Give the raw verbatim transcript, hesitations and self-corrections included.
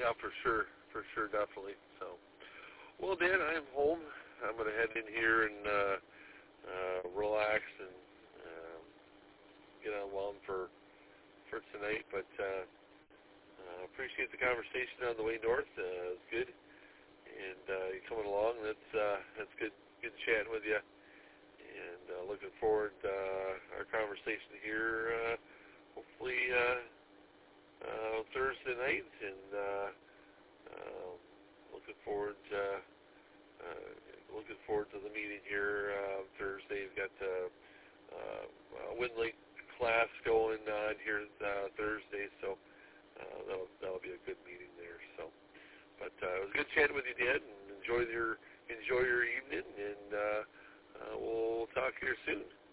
yeah, for sure, for sure, definitely. So, well, Dan, I'm home. I'm going to head in here and uh, uh, relax and um, get on well for for tonight. But uh, uh, appreciate the conversation on the way north. Uh, it was good, and uh, you coming along. That's uh, that's good. Good chatting with you, and uh, looking forward to uh, our conversation here. Uh, hopefully uh, uh, Thursday night, and uh, uh, looking forward. To, uh, looking forward to the meeting here uh, Thursday. We've got the uh, uh, Wind Lake class going on here uh, Thursday, so uh, that'll that'll be a good meeting there. So, but uh, it was good chatting with you, Dan, and enjoy your enjoy your evening, and uh, uh, we'll talk here soon.